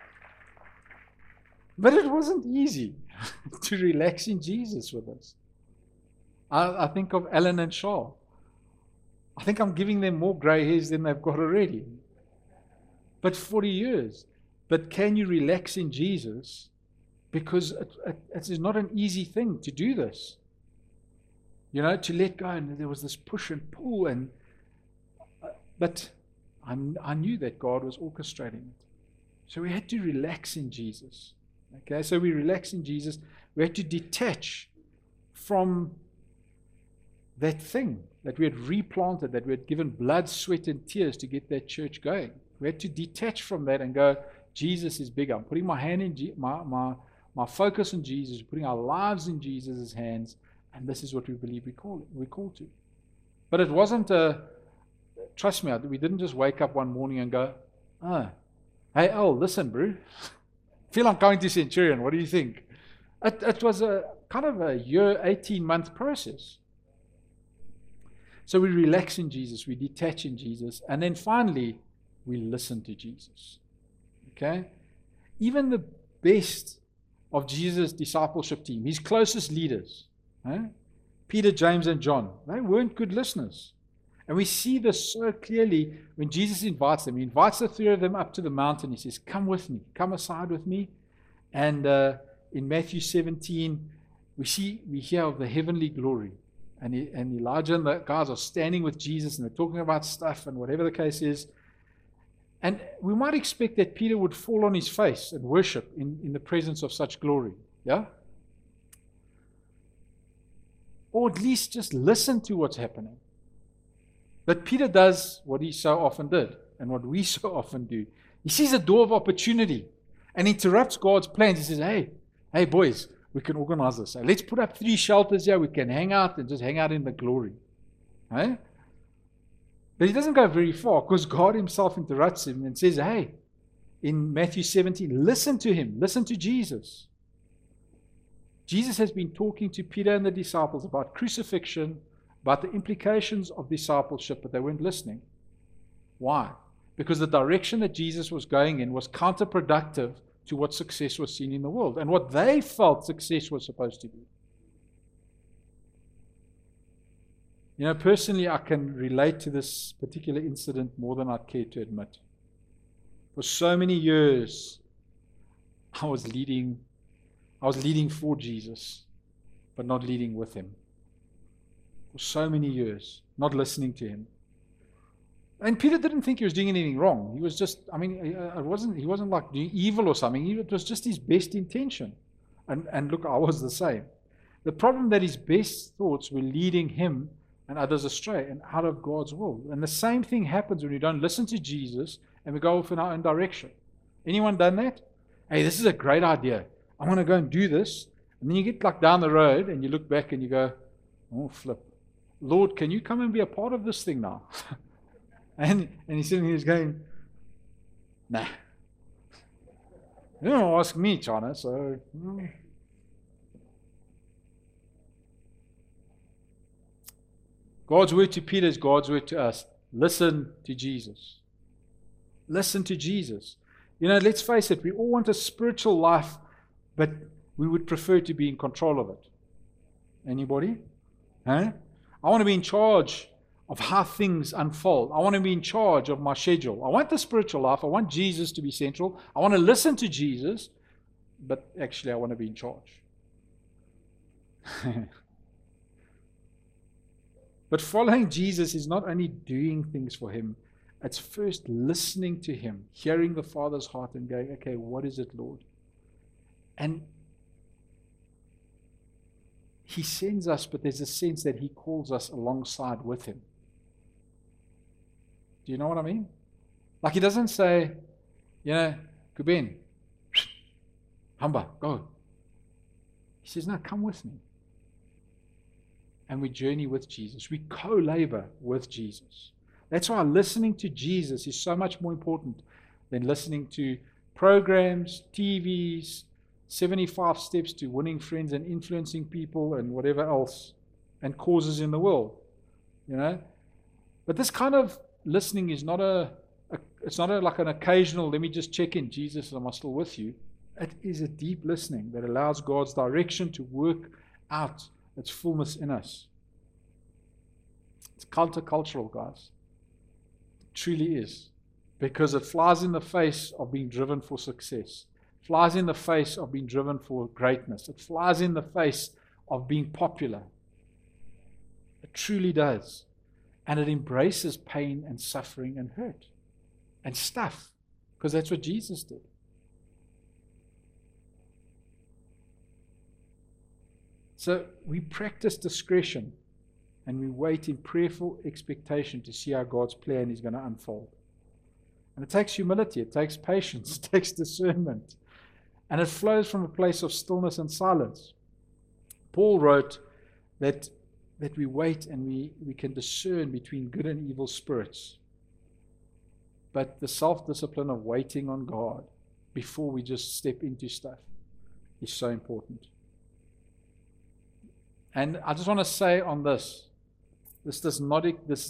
but it wasn't easy to relax in Jesus with us. I think of Alan and Shaw. I think I'm giving them more grey hairs than they've got already. But 40 years. But can you relax in Jesus? Because it is not an easy thing to do this. You know, to let go. And there was this push and pull. But I knew that God was orchestrating it. So we had to relax in Jesus. Okay, so we relax in Jesus. We had to detach from that thing that we had replanted, that we had given blood, sweat, and tears to get that church going. We had to detach from that and go, Jesus is bigger. I'm putting my hand in my focus on Jesus, putting our lives in Jesus' hands, and this is what we believe we're called to. But it wasn't trust me, we didn't just wake up one morning and go, hey, Al, listen, bro. Feel I'm going to Centurion. What do you think? It was a kind of a year, 18-month process. So we relax in Jesus, we detach in Jesus, and then finally, we listen to Jesus. Okay? Even the best of Jesus' discipleship team, his closest leaders, Peter, James, and John, they weren't good listeners. And we see this so clearly when Jesus invites them. He invites the 3 of them up to the mountain. He says, come with me, come aside with me. And in Matthew 17, we hear of the heavenly glory. And Elijah and the guys are standing with Jesus and they're talking about stuff and whatever the case is. And we might expect that Peter would fall on his face and worship in the presence of such glory. Yeah? Or at least just listen to what's happening. But Peter does what he so often did and what we so often do. He sees a door of opportunity and interrupts God's plans. He says, hey boys, we can organize this. Let's put up 3 shelters here. We can hang out and just hang out in the glory. Hey? But he doesn't go very far because God himself interrupts him and says, hey, in Matthew 17, listen to him. Listen to Jesus. Jesus has been talking to Peter and the disciples about crucifixion, about the implications of discipleship, but they weren't listening. Why? Because the direction that Jesus was going in was counterproductive to what success was seen in the world and what they felt success was supposed to be. You know, personally, I can relate to this particular incident more than I'd care to admit. For so many years, I was leading for Jesus, but not leading with him. For so many years, not listening to him. And Peter didn't think he was doing anything wrong. He was just, he wasn't like doing evil or something. It was just his best intention. And look, I was the same. The problem that his best thoughts were leading him and others astray and out of God's will. And the same thing happens when we don't listen to Jesus and we go off in our own direction. Anyone done that? Hey, this is a great idea. I want to go and do this. And then you get like down the road and you look back and you go, oh, flip. Lord, can you come and be a part of this thing now? and he's sitting here going, nah. You don't ask me, China, so... God's word to Peter is God's word to us. Listen to Jesus. Listen to Jesus. You know, let's face it, we all want a spiritual life, but we would prefer to be in control of it. Anybody? Huh? I want to be in charge of how things unfold. I want to be in charge of my schedule. I want the spiritual life. I want Jesus to be central. I want to listen to Jesus, but actually I want to be in charge. But following Jesus is not only doing things for him, it's first listening to him, hearing the Father's heart and going, okay, what is it, Lord? And he sends us, but there's a sense that he calls us alongside with him. Do you know what I mean? Like he doesn't say, you know, Kuben, Hamba, go. He says, no, come with me. And we journey with Jesus. We co-labor with Jesus. That's why listening to Jesus is so much more important than listening to programs, TVs, 75 steps to winning friends and influencing people and whatever else, and causes in the world. You know? But this kind of listening is not like an occasional, let me just check in, Jesus, am I still with you? It is a deep listening that allows God's direction to work out its fullness in us. It's countercultural, guys. It truly is. Because it flies in the face of being driven for success. It flies in the face of being driven for greatness. It flies in the face of being popular. It truly does. And it embraces pain and suffering and hurt and stuff. Because that's what Jesus did. So we practice discretion and we wait in prayerful expectation to see how God's plan is going to unfold. And it takes humility, it takes patience, it takes discernment. And it flows from a place of stillness and silence. Paul wrote that we wait and we can discern between good and evil spirits. But the self-discipline of waiting on God before we just step into stuff is so important. And I just want to say on this does not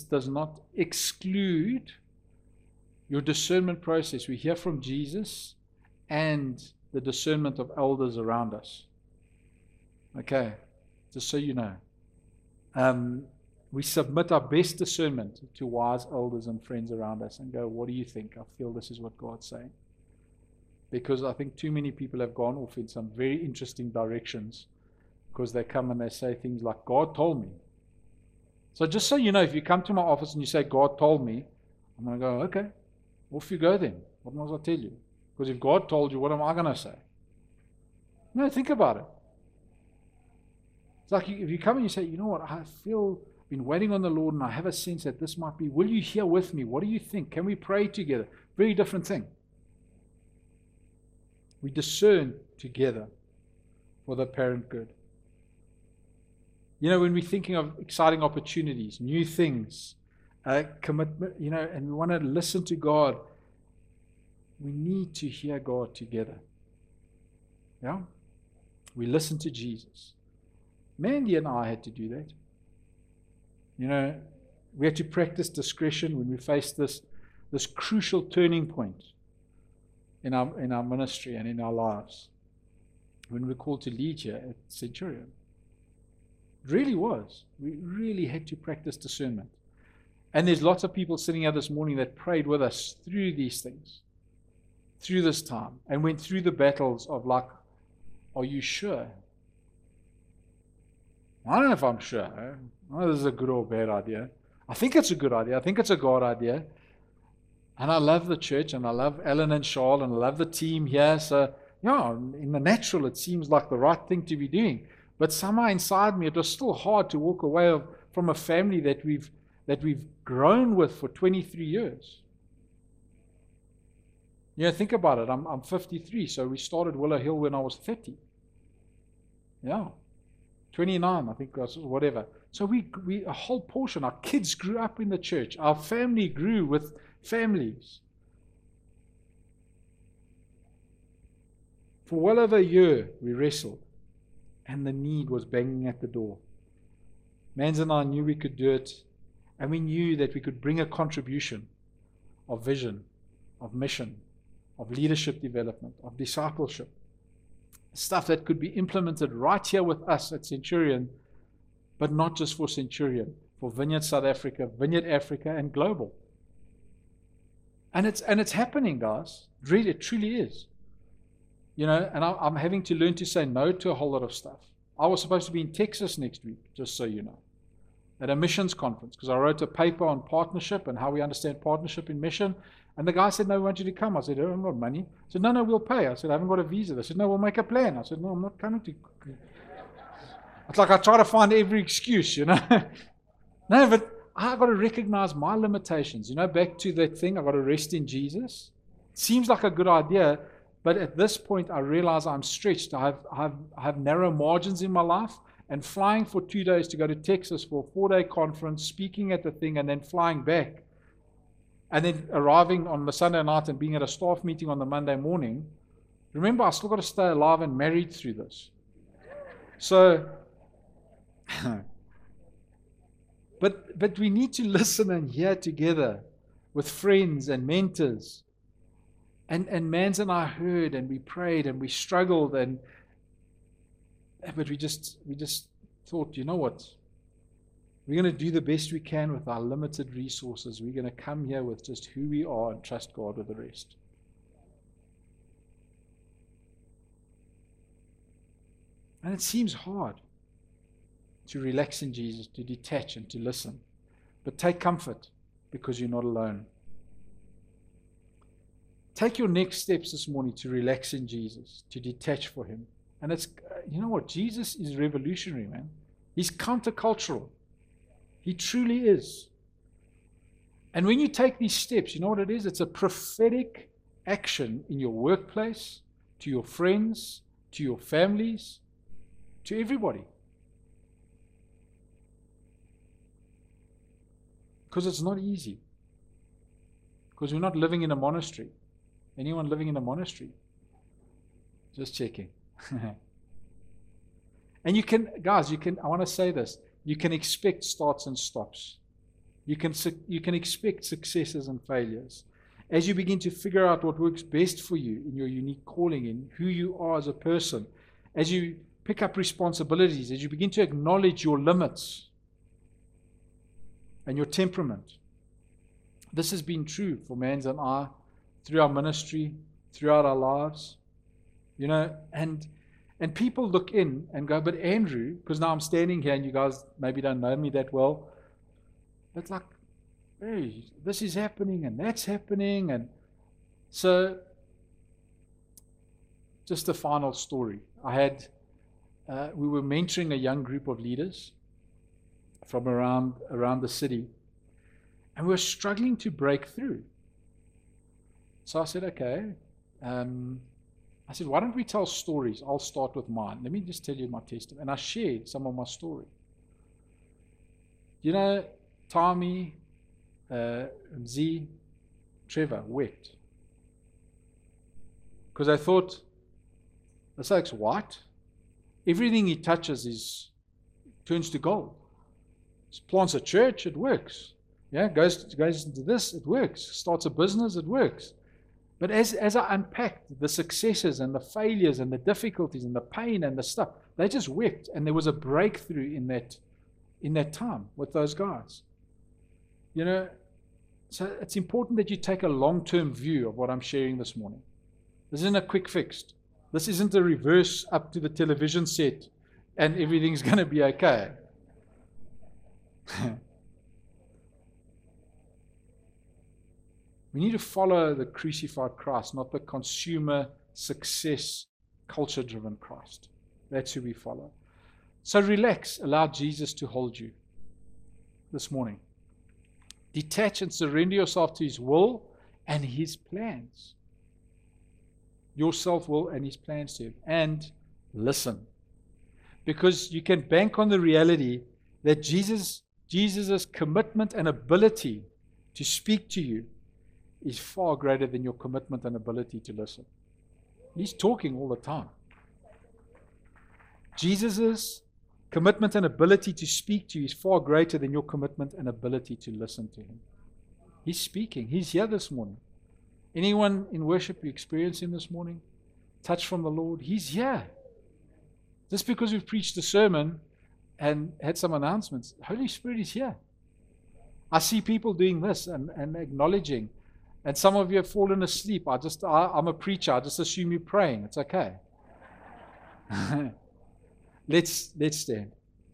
exclude your discernment process. We hear from Jesus and the discernment of elders around us. Okay, just so you know. We submit our best discernment to wise elders and friends around us and go, what do you think? I feel this is what God's saying. Because I think too many people have gone off in some very interesting directions because they come and they say things like, God told me. So just so you know, if you come to my office and you say, God told me, I'm going to go, okay, off you go then. What must I tell you? Because if God told you, what am I going to say? No, think about it. It's like if you come and you say, you know what, I feel, been waiting on the Lord and I have a sense that this might be, will you hear with me? What do you think? Can we pray together? Very different thing. We discern together for the apparent good. You know, when we're thinking of exciting opportunities, new things, commitment, you know, and we want to listen to God, we need to hear God together. Yeah? We listen to Jesus. Mandy and I had to do that. You know, we had to practice discretion when we faced this crucial turning point in our ministry and in our lives. When we were called to lead here at Centurion. It really was. We really had to practice discernment. And there's lots of people sitting here this morning that prayed with us through these things, through this time, and went through the battles of like, are you sure? I don't know if I'm sure. I know this is a good or bad idea. I think it's a good idea. I think it's a God idea. And I love the church, and I love Alan and Charles, and I love the team here. So, yeah, in the natural, it seems like the right thing to be doing. But somehow inside me, it was still hard to walk away from a family that we've grown with for 23 years. You know, think about it. I'm 53, so we started Willow Hill when I was 30. Yeah, 29, I think, whatever. So we a whole portion, our kids grew up in the church. Our family grew with families. For well over a year, we wrestled. And the need was banging at the door. Mans and I knew we could do it, and we knew that we could bring a contribution of vision, of mission, of leadership development, of discipleship, stuff that could be implemented right here with us at Centurion, but not just for Centurion, for Vineyard South Africa, Vineyard Africa, and global. And it's happening, guys. Really, it truly is. You know, and I'm having to learn to say no to a whole lot of stuff. I was supposed to be in Texas next week, just so you know, at a missions conference, because I wrote a paper on partnership and how we understand partnership in mission. And the guy said, no, we want you to come. I said, I haven't got money. I said, no, we'll pay. I said, I haven't got a visa. They said, no, we'll make a plan. I said, no, I'm not coming to. It's like I try to find every excuse, you know. No, but I've got to recognize my limitations. You know, back to that thing, I've got to rest in Jesus. It seems like a good idea. But at this point, I realize I'm stretched. I have narrow margins in my life, and flying for 2 days to go to Texas for a 4-day conference, speaking at the thing, and then flying back, and then arriving on the Sunday night and being at a staff meeting on the Monday morning. Remember, I still got to stay alive and married through this. So, but we need to listen and hear together with friends and mentors. And Mans and I heard, and we prayed, and we struggled, but we just thought, you know what? We're going to do the best we can with our limited resources. We're going to come here with just who we are and trust God with the rest. And it seems hard to relax in Jesus, to detach and to listen. But take comfort, because you're not alone. Take your next steps this morning to relax in Jesus, to detach for Him. And it's, you know what? Jesus is revolutionary, man. He's countercultural. He truly is. And when you take these steps, you know what it is? It's a prophetic action in your workplace, to your friends, to your families, to everybody. Because it's not easy. Because we're not living in a monastery. Anyone living in a monastery? Just checking. And you can, guys, I want to say this. You can expect starts and stops. You can expect successes and failures. As you begin to figure out what works best for you in your unique calling, in who you are as a person, as you pick up responsibilities, as you begin to acknowledge your limits and your temperament. This has been true for Mans and I, through our ministry, throughout our lives, you know, and And people look in and go, but Andrew, because now I'm standing here and you guys maybe don't know me that well, it's like, hey, this is happening and that's happening. And so, just a final story. We were mentoring a young group of leaders from around the city, and we were struggling to break through. So I said, okay. I said, why don't we tell stories? I'll start with mine. Let me just tell you my testimony. And I shared some of my story. You know, Tommy, Z, Trevor wept. Because I thought, this looks white. Everything he touches turns to gold. He plants a church, it works. Yeah, goes into this, it works. Starts a business, it works. But as I unpacked the successes and the failures and the difficulties and the pain and the stuff, they just wept, and there was a breakthrough in that time with those guys. You know, so it's important that you take a long-term view of what I'm sharing this morning. This isn't a quick fix. This isn't a reverse up to the television set and everything's going to be okay. We need to follow the crucified Christ, not the consumer, success, culture-driven Christ. That's who we follow. So relax. Allow Jesus to hold you this morning. Detach and surrender yourself to His will and His plans. Your self-will and His plans to Him. And listen. Because you can bank on the reality that Jesus' commitment and ability to speak to you is far greater than your commitment and ability to listen. He's talking all the time. Jesus' commitment and ability to speak to you is far greater than your commitment and ability to listen to Him. He's speaking. He's here this morning. Anyone in worship, you experience Him this morning? Touch from the Lord? He's here. Just because we've preached a sermon and had some announcements, Holy Spirit is here. I see people doing this and acknowledging. And some of you have fallen asleep. I'm a preacher. I just assume you're praying. It's okay. Let's stand.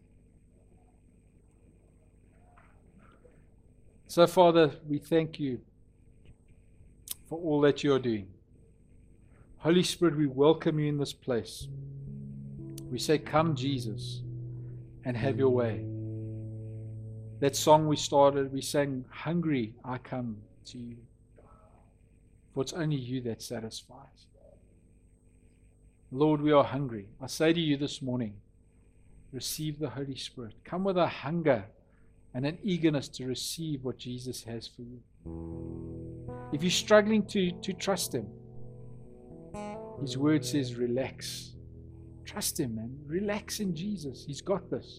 So, Father, we thank you for all that you are doing. Holy Spirit, we welcome you in this place. We say, come, Jesus, and have your way. That song we started, we sang, hungry I come to you. For it's only you that satisfies. Lord, we are hungry. I say to you this morning, receive the Holy Spirit. Come with a hunger and an eagerness to receive what Jesus has for you. If you're struggling to trust Him, His word says relax. Trust Him, man. Relax in Jesus. He's got this.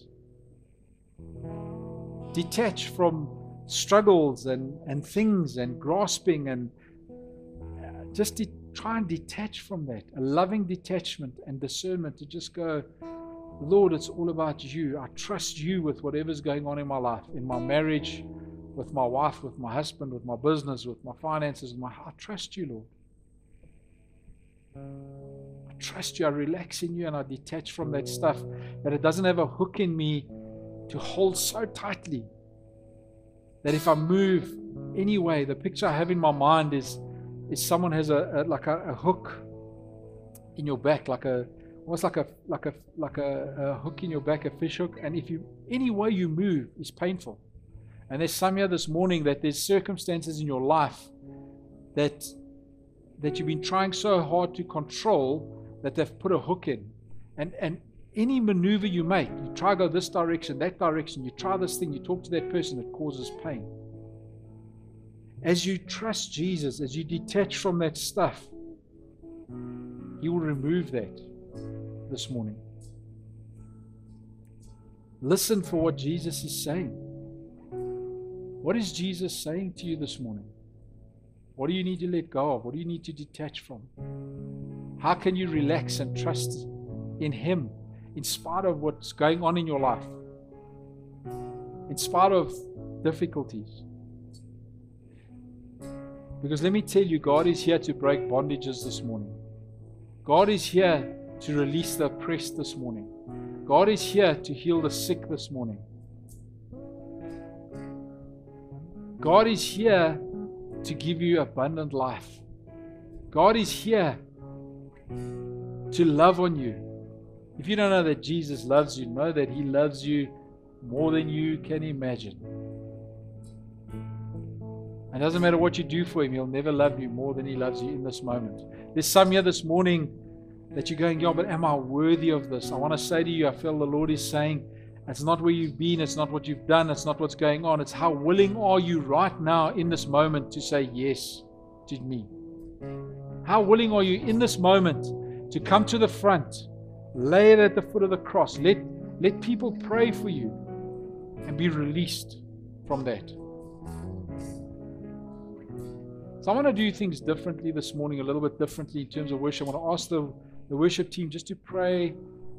Detach from struggles and things and grasping and just try and detach from that. A loving detachment and discernment to just go, Lord, it's all about you. I trust you with whatever's going on in my life, in my marriage, with my wife, with my husband, with my business, with my finances. I trust you, Lord. I trust you. I relax in you and I detach from that stuff, that it doesn't have a hook in me to hold so tightly that if I move anyway, the picture I have in my mind is someone has a hook in your back, almost like a hook in your back, a fish hook, and if you any way you move is painful. And there's some here this morning that there's circumstances in your life that you've been trying so hard to control that they've put a hook in, and any maneuver you make, you try to go this direction, that direction, you try this thing, you talk to that person, it causes pain. As you trust Jesus, as you detach from that stuff, He will remove that this morning. Listen for what Jesus is saying. What is Jesus saying to you this morning? What do you need to let go of? What do you need to detach from? How can you relax and trust in Him in spite of what's going on in your life? In spite of difficulties? Because let me tell you, God is here to break bondages this morning. God is here to release the oppressed this morning. God is here to heal the sick this morning. God is here to give you abundant life. God is here to love on you. If you don't know that Jesus loves you, know that He loves you more than you can imagine. And it doesn't matter what you do for Him, He'll never love you more than He loves you in this moment. There's some here this morning that you're going, yeah, but am I worthy of this? I want to say to you, I feel the Lord is saying, it's not where you've been, it's not what you've done, it's not what's going on. It's how willing are you right now in this moment to say yes to me? How willing are you in this moment to come to the front, lay it at the foot of the cross, let people pray for you and be released from that? So I want to do things differently this morning, a little bit differently in terms of worship. I want to ask the worship team just to pray,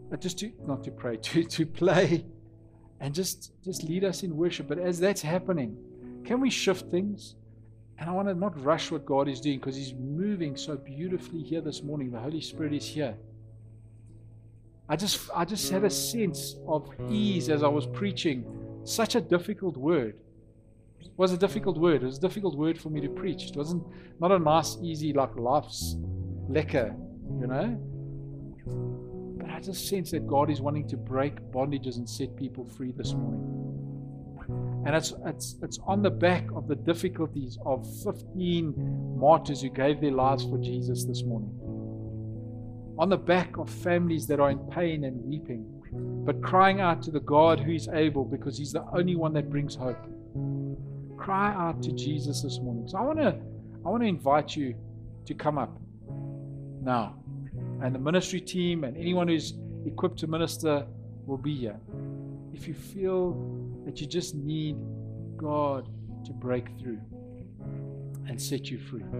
to play and just lead us in worship. But as that's happening, can we shift things? And I want to not rush what God is doing, because He's moving so beautifully here this morning. The Holy Spirit is here. I just had a sense of ease as I was preaching such a difficult word. It was a difficult word. It was a difficult word for me to preach. It wasn't not a nice, easy, like life's lekker, you know. But I just sense that God is wanting to break bondages and set people free this morning. And it's on the back of the difficulties of 15 martyrs who gave their lives for Jesus this morning. On the back of families that are in pain and weeping, but crying out to the God who is able, because He's the only one that brings hope. Cry out to Jesus this morning. So I want to invite you to come up now. And the ministry team and anyone who's equipped to minister will be here. If you feel that you just need God to break through and set you free.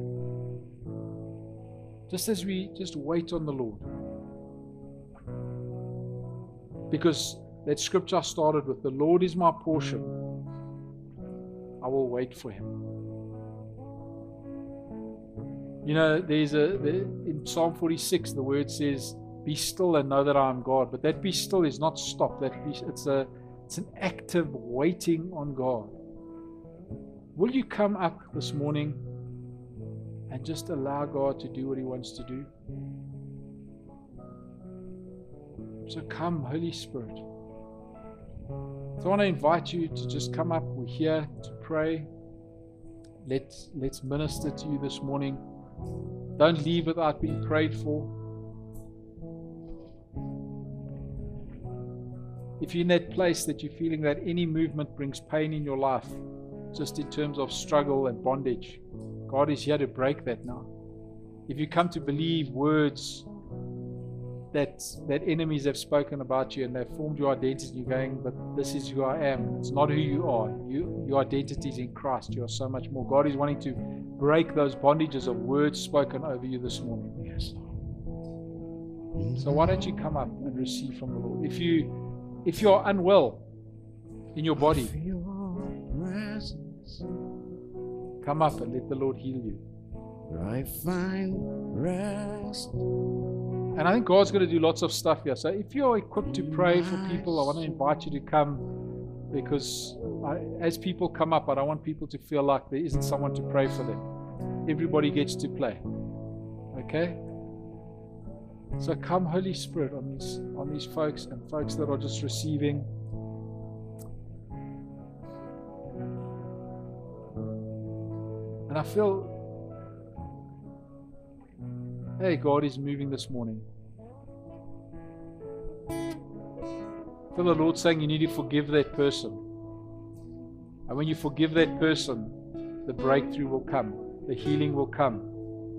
Just as we just wait on the Lord. Because that scripture I started with, the Lord is my portion, I will wait for Him. You know, in Psalm 46, the word says, be still and know that I am God. But that be still is not stop. It's an active waiting on God. Will you come up this morning and just allow God to do what He wants to do? So come, Holy Spirit. So I want to invite you to just come up. We're here to pray. Let's minister to you this morning. Don't leave without being prayed for. If you're in that place that you're feeling that any movement brings pain in your life, just in terms of struggle and bondage, God is here to break that now. If you come to believe words that enemies have spoken about you and they've formed your identity, you're going, but this is who I am. It's not who you are. Your identity is in Christ. You are so much more. God is wanting to break those bondages of words spoken over you this morning. Yes. So why don't you come up and receive from the Lord? If you're unwell in your body, come up and let the Lord heal you. I find rest. And I think God's going to do lots of stuff here. So if you're equipped to pray for people, I want to invite you to come, because as people come up, I don't want people to feel like there isn't someone to pray for them. Everybody gets to play. Okay? So come, Holy Spirit, on these folks and folks that are just receiving. And I feel, hey, God is moving this morning. I feel the Lord saying you need to forgive that person. And when you forgive that person, the breakthrough will come. The healing will come.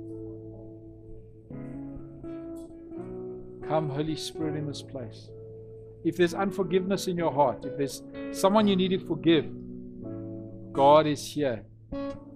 Come, Holy Spirit, in this place. If there's unforgiveness in your heart, if there's someone you need to forgive, God is here